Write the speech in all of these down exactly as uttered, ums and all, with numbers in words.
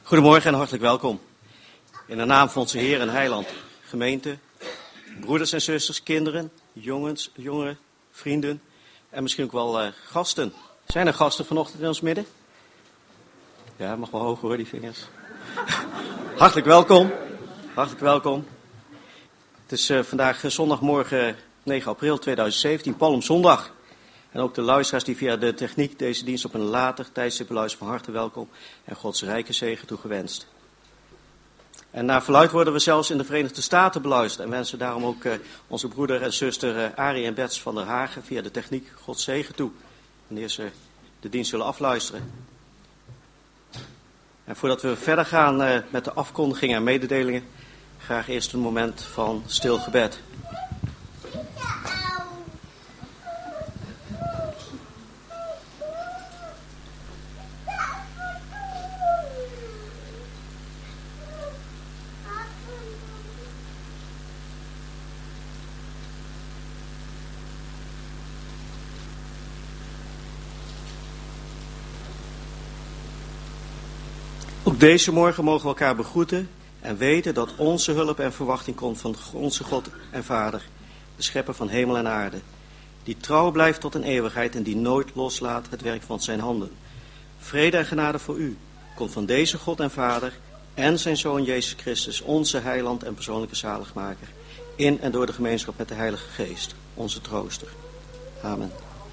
Goedemorgen en hartelijk welkom. In de naam van onze Heer en Heiland, gemeente, broeders en zusters, kinderen, jongens, jongeren, vrienden en misschien ook wel uh, gasten. Zijn er gasten vanochtend in ons midden? Ja, mag wel hoger hoor, die vingers. Hartelijk welkom. Hartelijk welkom. Het is uh, vandaag uh, zondagmorgen negen april tweeduizend zeventien, Palmzondag. En ook de luisteraars die via de techniek deze dienst op een later tijdstip beluisteren, van harte welkom en Gods rijke zegen toegewenst. En naar verluidt worden we zelfs in de Verenigde Staten beluisterd en wensen daarom ook uh, onze broeder en zuster uh, Arie en Bets van der Hagen via de techniek Gods zegen toe, wanneer ze de dienst zullen afluisteren. En voordat we verder gaan uh, met de afkondigingen en mededelingen, graag eerst een moment van stil gebed. Ook deze morgen mogen we elkaar begroeten en weten dat onze hulp en verwachting komt van onze God en Vader, de schepper van hemel en aarde, die trouw blijft tot een eeuwigheid en die nooit loslaat het werk van zijn handen. Vrede en genade voor u komt van deze God en Vader en zijn Zoon Jezus Christus, onze heiland en persoonlijke zaligmaker, in en door de gemeenschap met de Heilige Geest, onze trooster. Amen.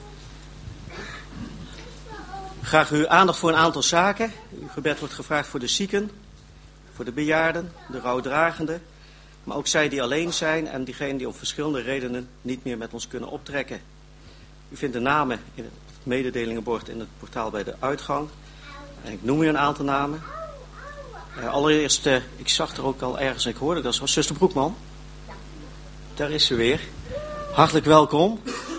Graag uw aandacht voor een aantal zaken. Uw gebed wordt gevraagd voor de zieken, voor de bejaarden, de rouwdragenden, maar ook zij die alleen zijn en diegenen die om verschillende redenen niet meer met ons kunnen optrekken. U vindt de namen in het mededelingenbord in het portaal bij de uitgang. En ik noem u een aantal namen. Uh, allereerst, uh, ik zag er ook al ergens, ik hoorde dat was zuster Broekman. Daar is ze weer. Hartelijk welkom.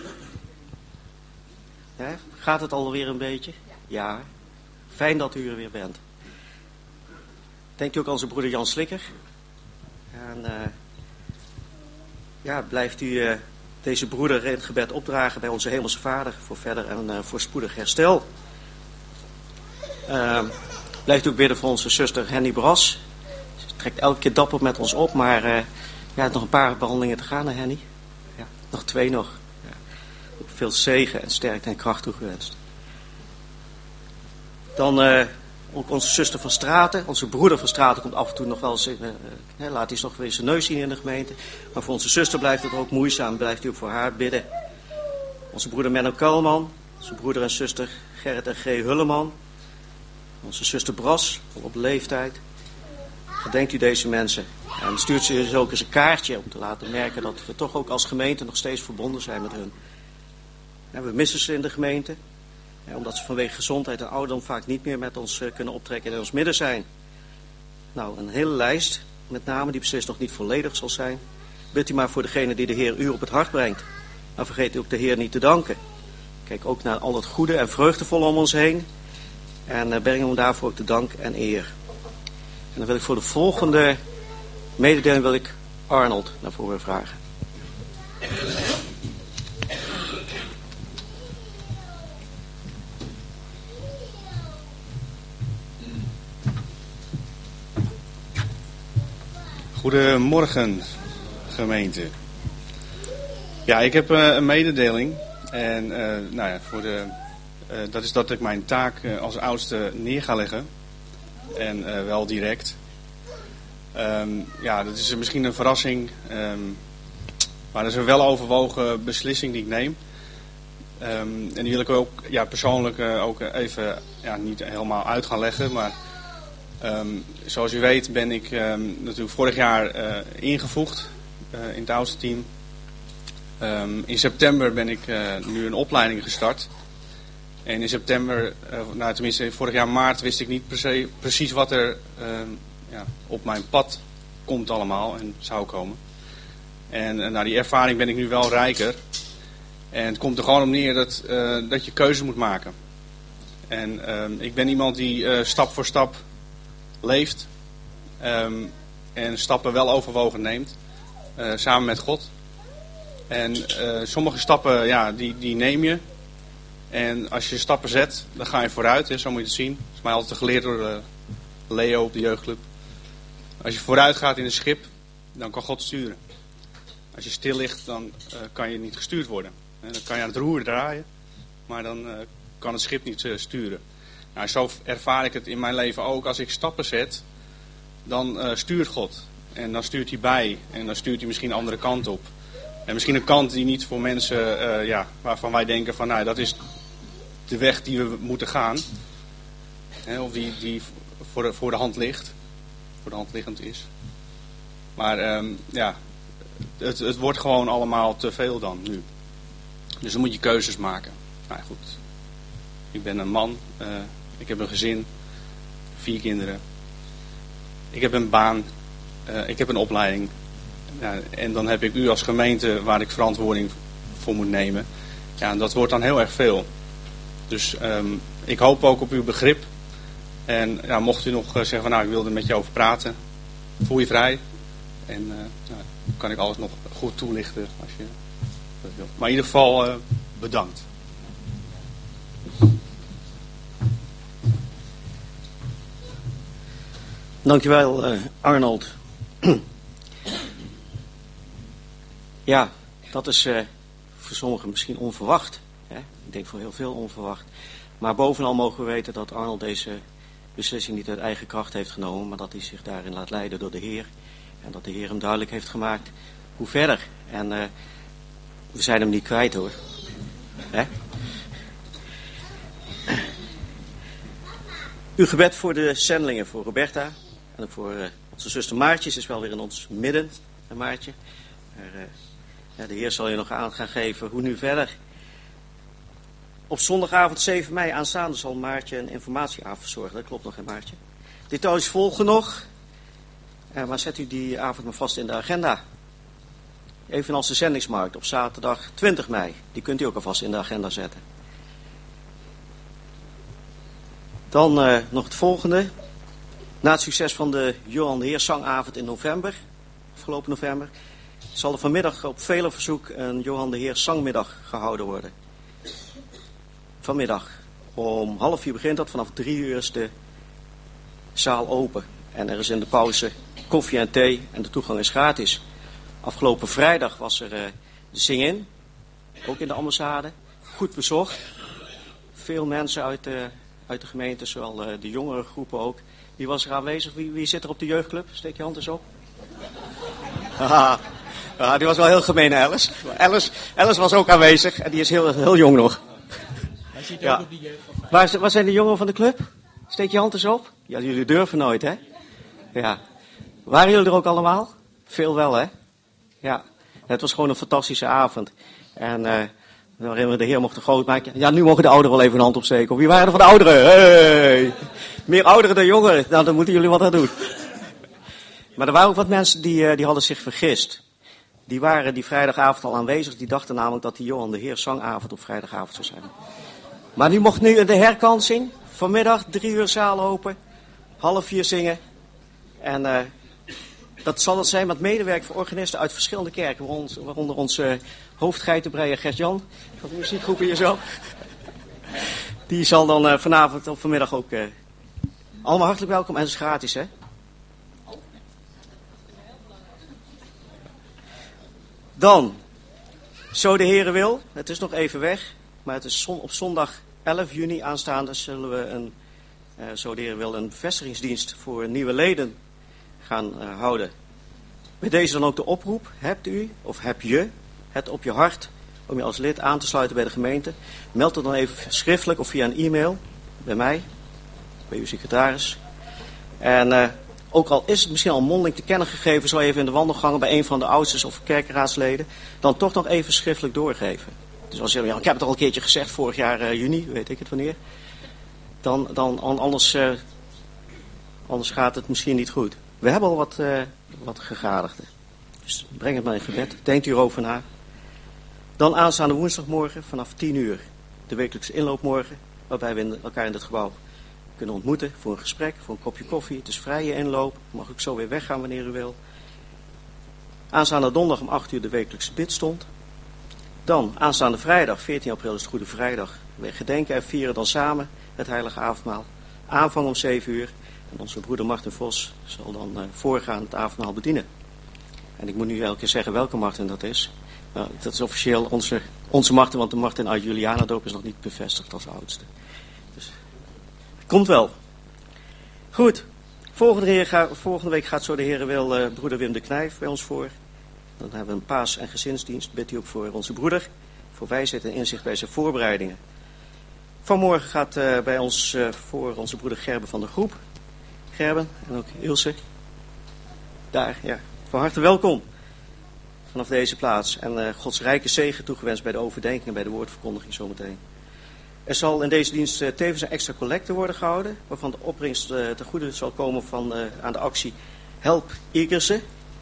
Ja, gaat het alweer een beetje? Ja, fijn dat u er weer bent. Denkt u ook aan onze broeder Jan Slikker. En uh, ja, blijft u uh, deze broeder in het gebed opdragen bij onze Hemelse Vader voor verder en uh, voorspoedig herstel. Uh, blijft u ook bidden voor onze zuster Henny Bras. Ze trekt elke keer dapper met ons op, maar uh, ja, nog een paar behandelingen te gaan, hè, Henny? Ja, nog twee nog. Ja. Veel zegen en sterkte en kracht toegewenst. Dan uh, ook onze zuster van Straten. Onze broeder van Straten komt af en toe nog wel eens, uh, uh, laat hij nog weer zijn neus zien in de gemeente. Maar voor onze zuster blijft het ook moeizaam. Blijft u ook voor haar bidden. Onze broeder Menno Kuilman. Onze broeder en zuster Gerrit en G. Hulleman. Onze zuster Bras, al op leeftijd. Gedenkt u deze mensen. En stuurt ze dus ook eens een kaartje om te laten merken dat we toch ook als gemeente nog steeds verbonden zijn met hun. En we missen ze in de gemeente. Ja, omdat ze vanwege gezondheid en ouderdom vaak niet meer met ons uh, kunnen optrekken en in ons midden zijn. Nou, een hele lijst met namen die beslist nog niet volledig zal zijn. Bidt u maar voor degene die de Heer u op het hart brengt. Maar vergeet u ook de Heer niet te danken. Kijk ook naar al het goede en vreugdevolle om ons heen. En uh, breng hem daarvoor ook de dank en eer. En dan wil ik voor de volgende mededeling wil ik Arnold naar voren vragen. Goedemorgen, gemeente. Ja, ik heb uh, een mededeling. En uh, nou ja, voor de, uh, dat is dat ik mijn taak uh, als oudste neer ga leggen. En uh, wel direct. Um, ja, dat is misschien een verrassing. Um, maar dat is een weloverwogen beslissing die ik neem. Um, en die wil ik ook ja, persoonlijk uh, ook even ja, niet helemaal uit gaan leggen. Maar um, zoals u weet ben ik um, natuurlijk vorig jaar uh, ingevoegd uh, in het oudste team. Um, in september ben ik uh, nu een opleiding gestart. En in september, uh, nou tenminste vorig jaar maart, wist ik niet pre- precies wat er uh, ja, op mijn pad komt allemaal en zou komen. En uh, nou, die ervaring ben ik nu wel rijker. En het komt er gewoon om neer dat, uh, dat je keuze moet maken. En uh, ik ben iemand die uh, stap voor stap leeft. Um, en stappen wel overwogen neemt. Uh, samen met God. En uh, sommige stappen, ja, die, die neem je. En als je stappen zet, dan ga je vooruit. Hè, zo moet je het zien. Dat is mij altijd geleerd door de, Leo op de jeugdclub. Als je vooruit gaat in een schip, dan kan God sturen. Als je stil ligt, dan uh, kan je niet gestuurd worden. En dan kan je aan het roer draaien, maar dan uh, kan het schip niet uh, sturen. Nou, zo ervaar ik het in mijn leven ook. Als ik stappen zet, dan uh, stuurt God. En dan stuurt hij bij. En dan stuurt hij misschien een andere kant op. En misschien een kant die niet voor mensen, uh, ja, waarvan wij denken van, nou, dat is de weg die we moeten gaan. Hè, of die, die voor, de, voor de hand ligt. Voor de hand liggend is. Maar um, ja, het, het wordt gewoon allemaal te veel dan nu. Dus dan moet je keuzes maken. Nou goed, ik ben een man. Uh, ik heb een gezin. Vier kinderen. Ik heb een baan. Uh, ik heb een opleiding. Ja, en dan heb ik u als gemeente waar ik verantwoording voor moet nemen. Ja, en dat wordt dan heel erg veel. Dus um, ik hoop ook op uw begrip. En ja, mocht u nog uh, zeggen van nou ik wil er met je over praten. Voel je vrij. En uh, nou, kan ik alles nog goed toelichten als je dat wilt. Maar in ieder geval uh, bedankt. Dankjewel uh, Arnold. Ja, dat is uh, voor sommigen misschien onverwacht. Hè? Ik denk voor heel veel onverwacht. Maar bovenal mogen we weten dat Arnold deze beslissing niet uit eigen kracht heeft genomen, maar dat hij zich daarin laat leiden door de Heer. En dat de Heer hem duidelijk heeft gemaakt hoe verder. En uh, we zijn hem niet kwijt hoor. Hè? Uw gebed voor de zendelingen, voor Roberta en ook voor uh, onze zuster Maartje. Ze is wel weer in ons midden, Maartje. Maar, uh, ja, de Heer zal je nog aan gaan geven hoe nu verder. Op zondagavond zeven mei aanstaande zal Maartje een informatieavond verzorgen. Dat klopt nog, hè Maartje? Details volgen nog. Uh, maar zet u die avond maar vast in de agenda. Evenals de zendingsmarkt op zaterdag twintig mei. Die kunt u ook alvast in de agenda zetten. Dan uh, nog het volgende. Na het succes van de Johan de Heer zangavond in november, afgelopen november, zal er vanmiddag op vele verzoek een Johan de Heer zangmiddag gehouden worden. Vanmiddag. Om half vier begint dat, vanaf drie uur is de zaal open. En er is in de pauze koffie en thee en de toegang is gratis. Afgelopen vrijdag was er uh, de zing-in, ook in de ambassade. Goed bezocht. Veel mensen uit de, uit de gemeente, zowel uh, de jongere groepen ook. Wie was er aanwezig? Wie, wie zit er op de jeugdclub? Steek je hand eens op. Haha, ah, die was wel heel gemeen, Alice. Alice. Alice was ook aanwezig en die is heel, heel jong nog. Hij zit ook Ja. op die jeugd. Waar, waar zijn de jongeren van de club? Steek je hand eens op. Ja, jullie durven nooit, hè? Ja. Waren jullie er ook allemaal? Veel wel, hè? Ja. Het was gewoon een fantastische avond. En uh, waarin we de Heer mochten grootmaken. Ja, nu mogen de ouderen wel even een hand opsteken. Of wie waren er van de ouderen? Hey! Meer ouderen dan jongeren. Nou, daar moeten jullie wat aan doen. Maar er waren ook wat mensen die, uh, die hadden zich vergist. Die waren die vrijdagavond al aanwezig. Die dachten namelijk dat die Johan de Heer zangavond op vrijdagavond zou zijn. Maar die mocht nu de herkansing. Vanmiddag drie uur zaal open. Half vier zingen. En uh, dat zal het zijn met medewerking van organisten uit verschillende kerken. Waaronder, waaronder onze uh, hoofdgeitenbreier Gert-Jan. Van de muziekgroep hier zo. Die zal dan uh, vanavond of vanmiddag ook... Uh, allemaal hartelijk welkom en het is gratis, hè? Dan, zo de Heere wil, het is nog even weg, maar het is zon, op zondag elf juni aanstaande zullen we een, uh, zo de Heere wil, een bevestigingsdienst voor nieuwe leden gaan uh, houden. Bij deze dan ook de oproep, hebt u of heb je het op je hart om je als lid aan te sluiten bij de gemeente? Meld het dan even schriftelijk of via een e-mail bij mij, bij uw secretaris. En... Uh, Ook al is het misschien al mondeling te kennen gegeven, zo even in de wandelgangen bij een van de oudsters of kerkenraadsleden, dan toch nog even schriftelijk doorgeven. Dus als je zegt, ja, ik heb het al een keertje gezegd, vorig jaar uh, juni, weet ik het wanneer, dan, dan anders, uh, anders gaat het misschien niet goed. We hebben al wat, uh, wat gegadigden. Dus breng het maar in gebed, denkt u erover na. Dan aanstaande woensdagmorgen vanaf tien uur, de wekelijkse inloopmorgen, waarbij we elkaar in het gebouw kunnen ontmoeten voor een gesprek, voor een kopje koffie. Het is vrije inloop. Mag ik zo weer weggaan wanneer u wil. Aanstaande donderdag om acht uur de wekelijkse bidstond. Dan aanstaande vrijdag, veertien april is het Goede Vrijdag. We gedenken en vieren dan samen het heilige avondmaal. Aanvang om zeven uur. En En onze broeder Martin Vos zal dan uh, voorgaan het avondmaal bedienen. En ik moet nu elke keer zeggen welke Martin dat is. Nou, dat is officieel onze, onze Martin, want de Martin uit Julianadoop is nog niet bevestigd als oudste. Dus komt wel. Goed. Volgende, heer, ga, volgende week gaat zo de Heer wil uh, broeder Wim de Knijf bij ons voor. Dan hebben we een paas- en gezinsdienst. Bidt u ook voor onze broeder. Voor wijsheid en inzicht bij zijn voorbereidingen. Vanmorgen gaat uh, bij ons uh, voor onze broeder Gerben van de groep. Gerben en ook Ilse. Daar, ja. Van harte welkom. Vanaf deze plaats. En uh, Gods rijke zegen toegewenst bij de overdenking en bij de woordverkondiging zometeen. Er zal in deze dienst uh, tevens een extra collecte worden gehouden. Waarvan de opbrengst uh, ten goede zal komen van, uh, aan de actie Help Igerse.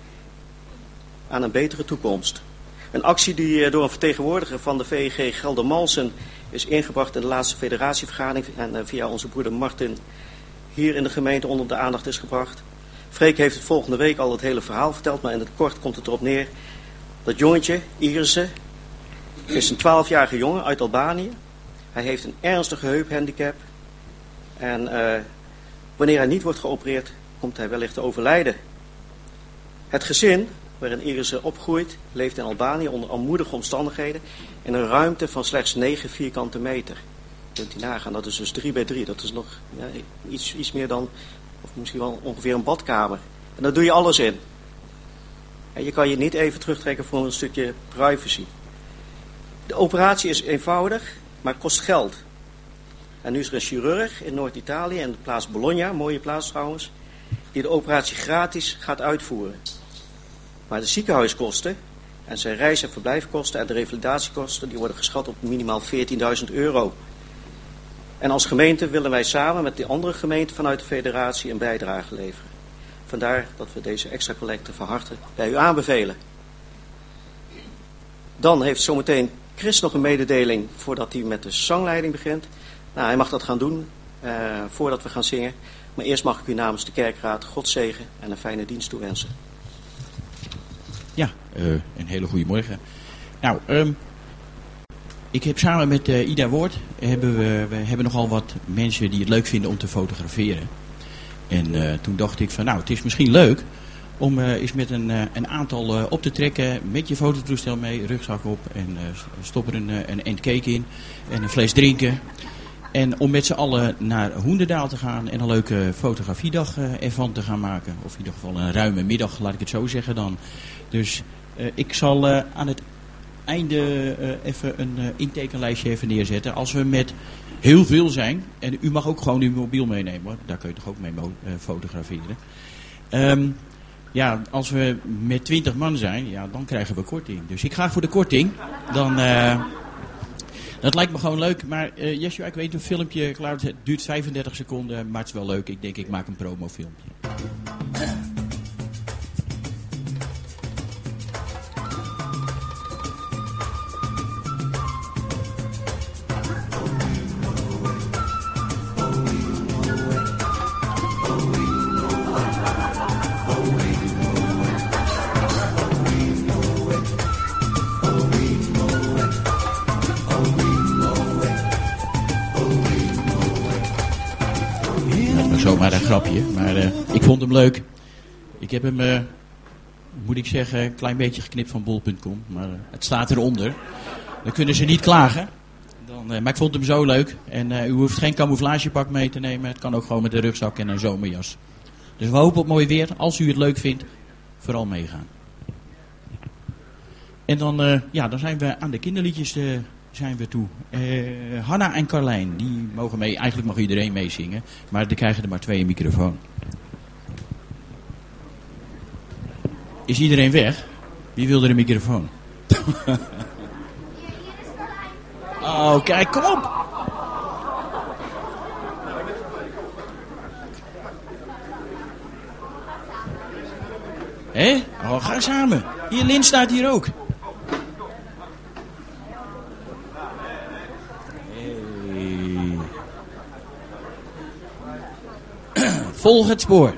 Aan een betere toekomst. Een actie die uh, door een vertegenwoordiger van de V E G Geldermalsen is ingebracht in de laatste federatievergadering. En uh, via onze broeder Martin hier in de gemeente onder de aandacht is gebracht. Freek heeft het volgende week al het hele verhaal verteld. Maar in het kort komt het erop neer. Dat jongetje, Igerse, is een twaalfjarige jongen uit Albanië. Hij heeft een ernstige heuphandicap. En uh, wanneer hij niet wordt geopereerd, komt hij wellicht te overlijden. Het gezin waarin Igerse opgroeit, leeft in Albanië onder armoedige omstandigheden in een ruimte van slechts negen vierkante meter. Kunt u nagaan, dat is dus drie bij drie. Dat is nog ja, iets, iets meer dan, of misschien wel ongeveer een badkamer. En daar doe je alles in. En je kan je niet even terugtrekken voor een stukje privacy. De operatie is eenvoudig, maar kost geld. En nu is er een chirurg in Noord-Italië, in de plaats Bologna, mooie plaats trouwens, die de operatie gratis gaat uitvoeren. Maar de ziekenhuiskosten en zijn reis- en verblijfkosten en de revalidatiekosten, die worden geschat op minimaal veertienduizend euro. En als gemeente willen wij samen met de andere gemeenten vanuit de federatie een bijdrage leveren. Vandaar dat we deze extra collecte van harte bij u aanbevelen. Dan heeft zometeen Chris nog een mededeling voordat hij met de zangleiding begint. Nou, hij mag dat gaan doen uh, voordat we gaan zingen. Maar eerst mag ik u namens de kerkraad God zegen en een fijne dienst toewensen. Ja, uh, een hele goede morgen. Nou, um, ik heb samen met uh, Ida Woord, hebben we, we hebben nogal wat mensen die het leuk vinden om te fotograferen. En uh, toen dacht ik van nou, het is misschien leuk om uh, eens met een, uh, een aantal uh, op te trekken met je fototoestel mee, rugzak op en uh, stop er een, uh, een end cake in en een fles drinken. En om met z'n allen naar Hoenderdaal te gaan en een leuke fotografiedag uh, ervan te gaan maken. Of in ieder geval een ruime middag, laat ik het zo zeggen dan. Dus uh, ik zal uh, aan het einde uh, even een uh, intekenlijstje even neerzetten. Als we met heel veel zijn, en u mag ook gewoon uw mobiel meenemen hoor. Daar kun je toch ook mee mo- uh, fotograferen. Um, ja, als we met twintig man zijn, ja, dan krijgen we korting. Dus ik ga voor de korting. Dan... Uh, Dat lijkt me gewoon leuk, maar uh, Jeshua, ik weet een filmpje, klaar, het duurt vijfendertig seconden, maar het is wel leuk. Ik denk, ik maak een promofilmpje. Zomaar een grapje, maar uh, ik vond hem leuk. Ik heb hem, uh, moet ik zeggen, een klein beetje geknipt van bol punt com, maar uh, het staat eronder. Dan kunnen ze niet klagen. Dan, uh, maar ik vond hem zo leuk. En uh, u hoeft geen camouflagepak mee te nemen. Het kan ook gewoon met een rugzak en een zomerjas. Dus we hopen op mooi weer. Als u het leuk vindt, vooral meegaan. En dan, uh, ja, dan zijn we aan de kinderliedjes uh, zijn we toe. Uh, Hanna en Carlijn, die mogen mee. Eigenlijk mag iedereen meezingen. Maar die krijgen er maar twee een microfoon. Is iedereen weg? Wie wil er een microfoon? Oh, kijk, kom op! Hé? Oh, ga samen. Hier, Lin staat hier ook. Hey. Volg het spoor.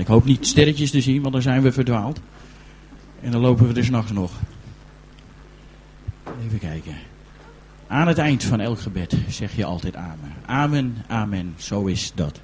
Ik hoop niet sterretjes te zien, want dan zijn we verdwaald. En dan lopen we er 's nachts nog. Even kijken. Aan het eind van elk gebed zeg je altijd amen. Amen, amen, zo is dat.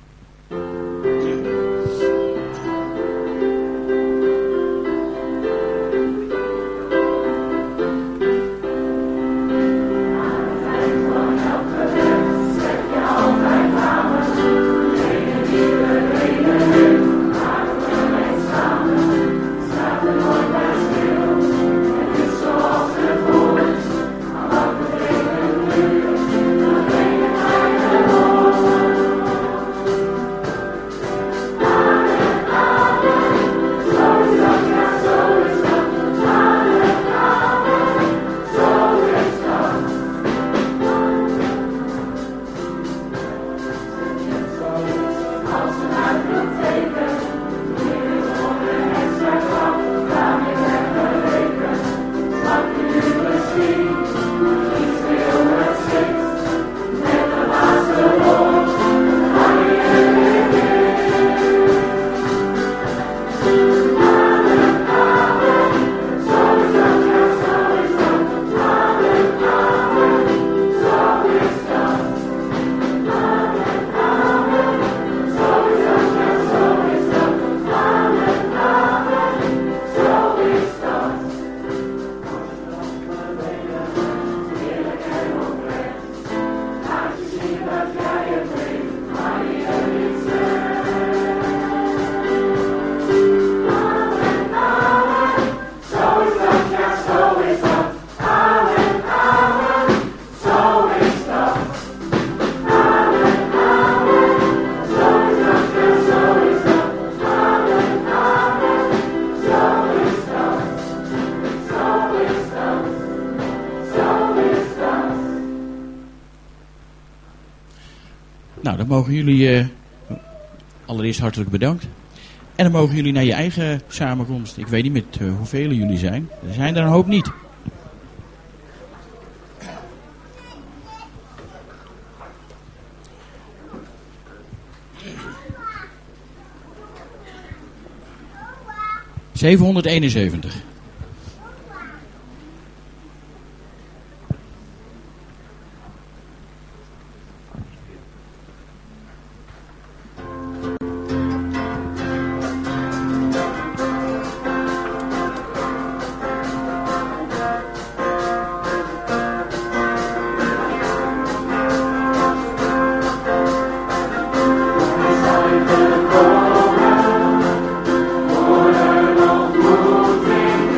Nou, dan mogen jullie uh, allereerst hartelijk bedankt. En dan mogen jullie naar je eigen samenkomst. Ik weet niet met uh, hoeveel jullie zijn. Er zijn er een hoop niet. zevenhonderdeenenzeventig. Thank you.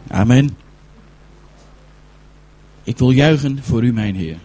Amen. Ik wil juichen voor u, mijn Heer.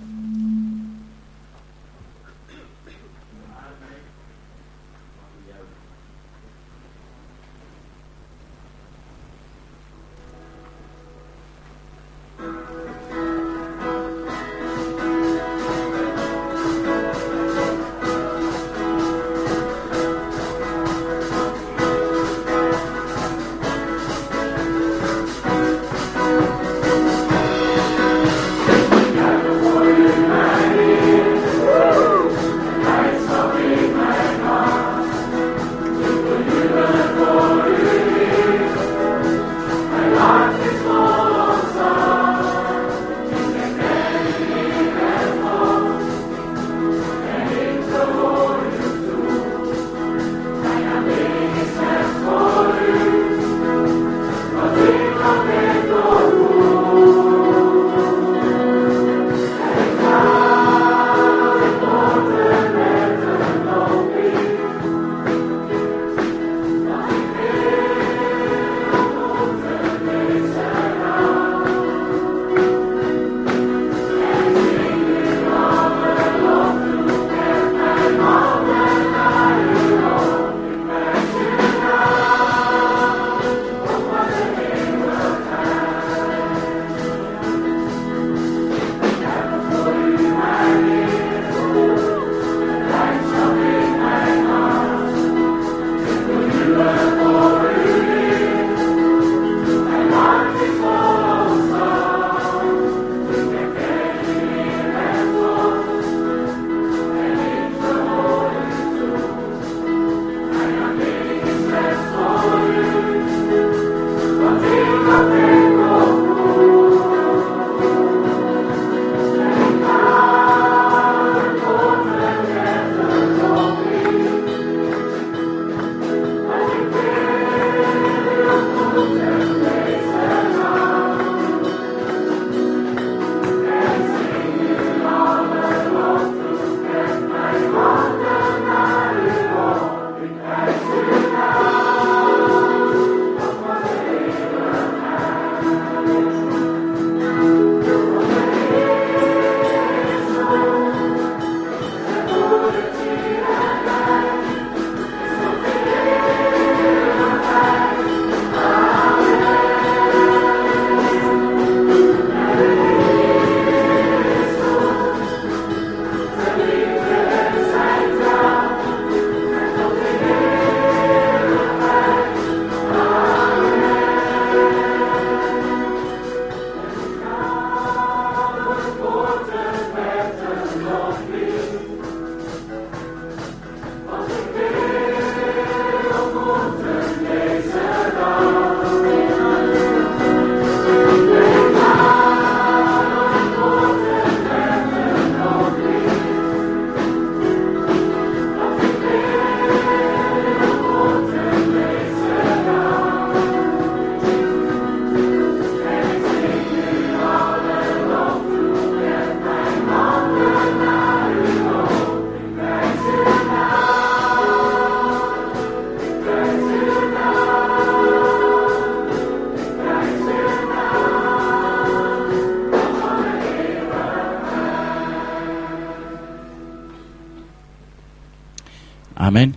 Amen.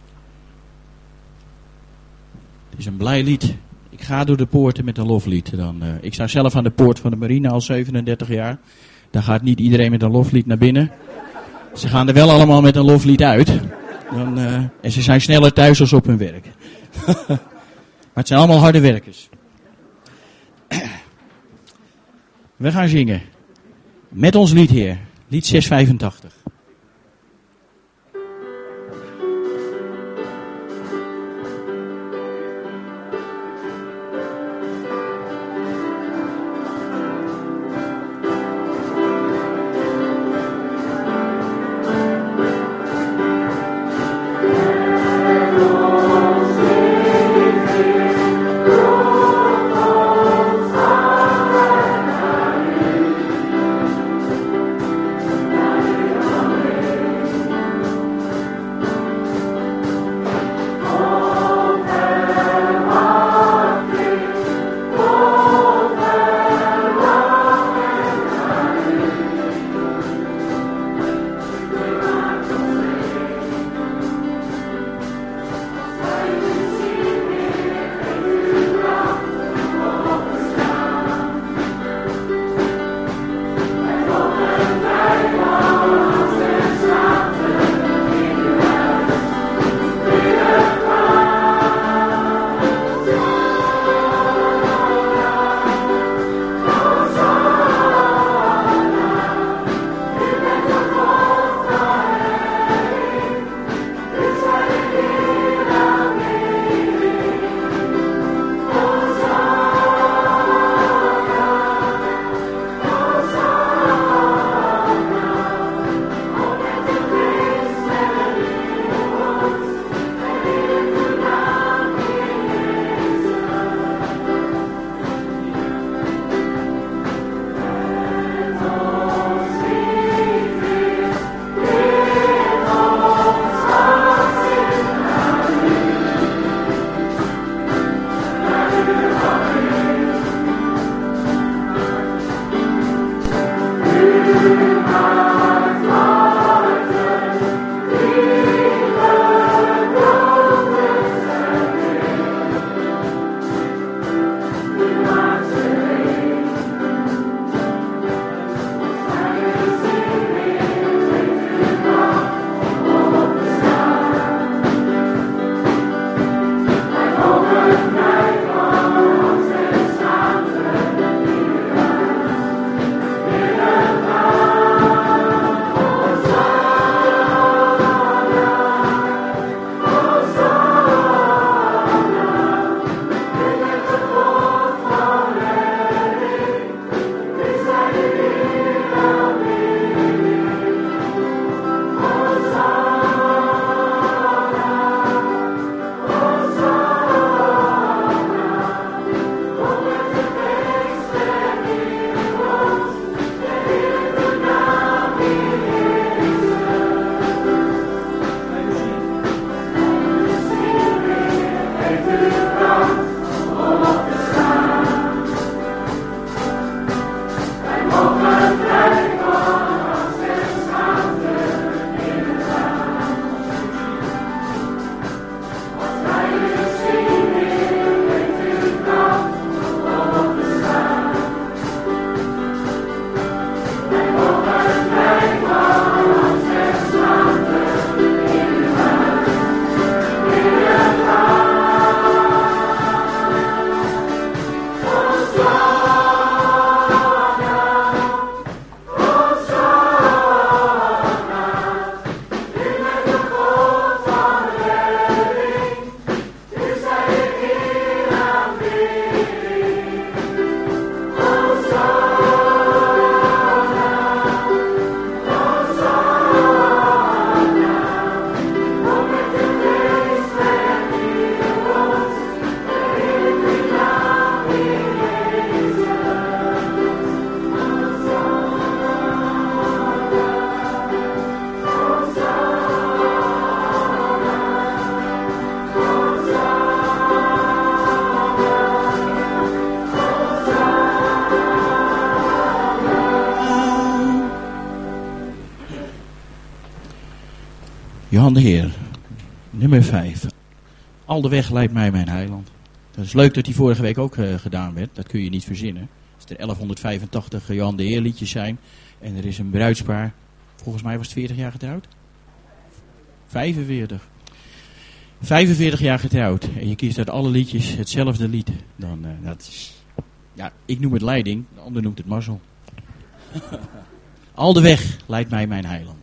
Het is een blij lied. Ik ga door de poorten met een loflied. Dan, uh, ik sta zelf aan de poort van de marine al zevenendertig jaar. Daar gaat niet iedereen met een loflied naar binnen. Ze gaan er wel allemaal met een loflied uit. Dan, uh, en ze zijn sneller thuis als op hun werk. Maar het zijn allemaal harde werkers. We gaan zingen. Met ons lied, Heer. Lied zeshhonderdvijfentachtig. Amen. Johan de Heer, nummer vijf. Al de weg leidt mij mijn heiland. Dat is leuk dat die vorige week ook uh, gedaan werd. Dat kun je niet verzinnen. Als er elfhonderdvijfentachtig Johan de Heer liedjes zijn. En er is een bruidspaar. Volgens mij was het veertig jaar getrouwd. vijfenveertig. vijfenveertig jaar getrouwd. En je kiest uit alle liedjes hetzelfde lied. Dan, uh, dat is, ja, ik noem het leiding. De ander noemt het mazzel. Al de weg leidt mij mijn heiland.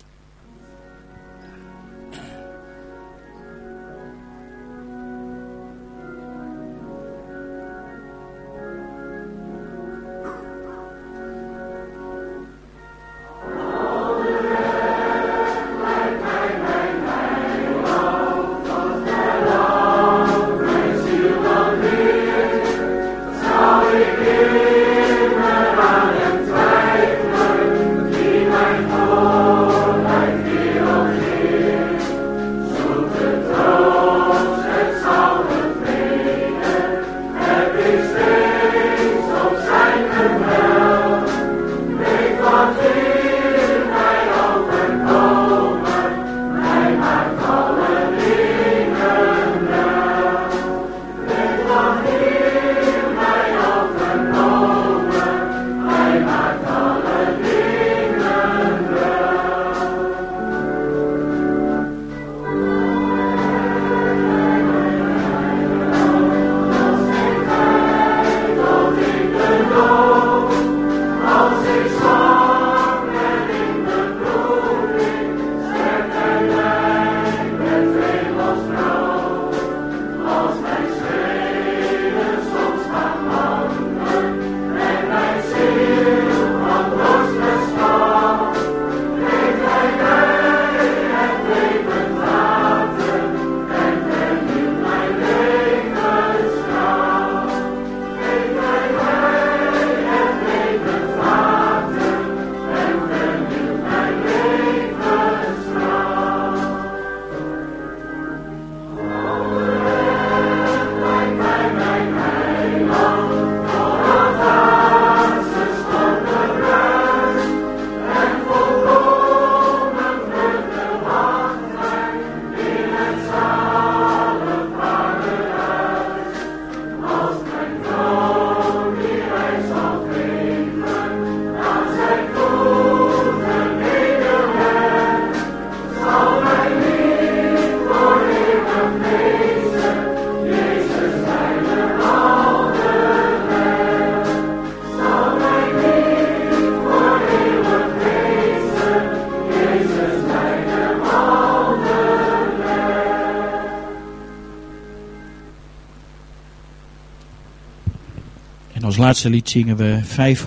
Als laatste lied zingen we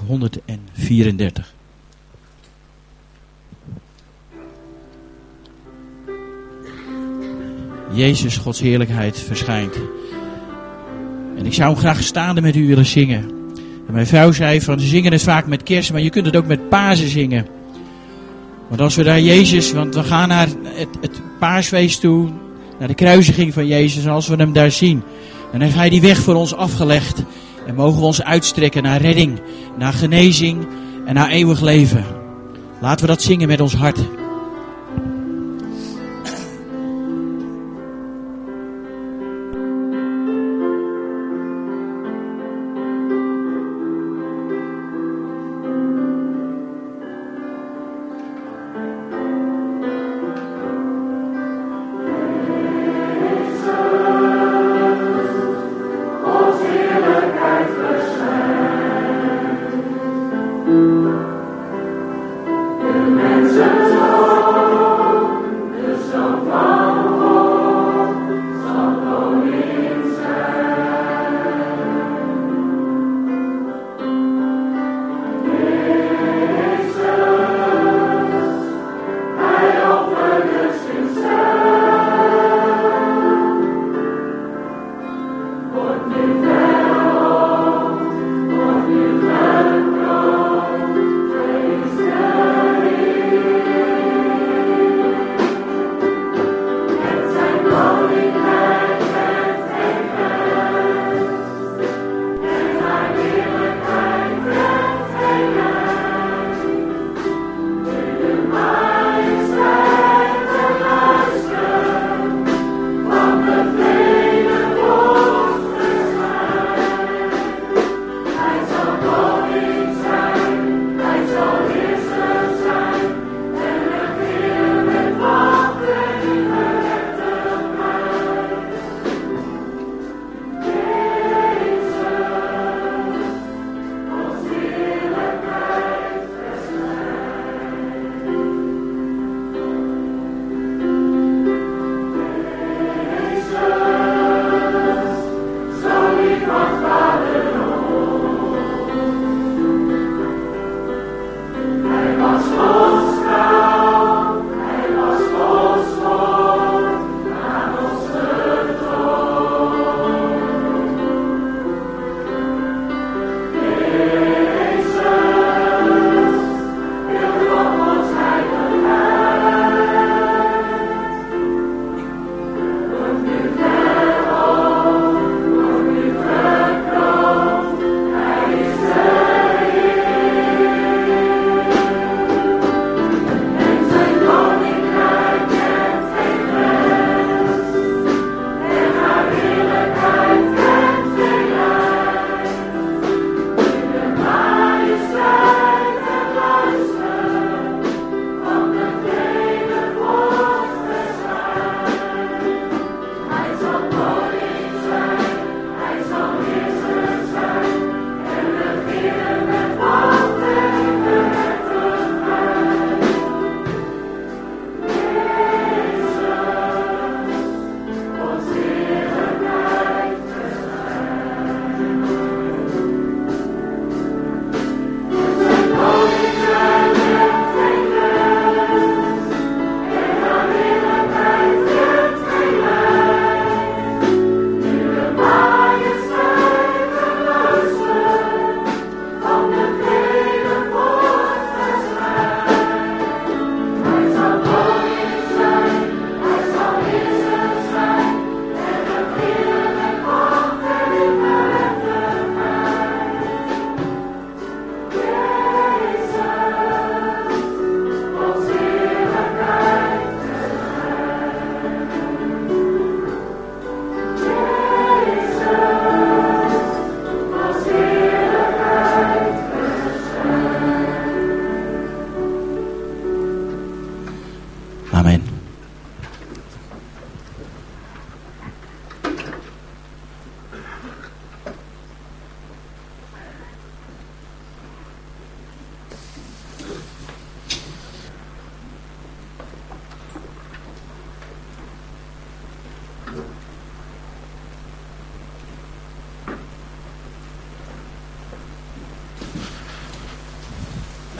vijfhonderdvierendertig. Jezus, Gods heerlijkheid verschijnt. En ik zou hem graag staande met u willen zingen. En mijn vrouw zei van, ze zingen het vaak met kerst, maar je kunt het ook met Pasen zingen. Want als we daar Jezus, want we gaan naar het, het paasfeest toe, naar de kruisiging van Jezus. En als we hem daar zien, dan heeft hij die weg voor ons afgelegd. En mogen we ons uitstrekken naar redding, naar genezing en naar eeuwig leven. Laten we dat zingen met ons hart.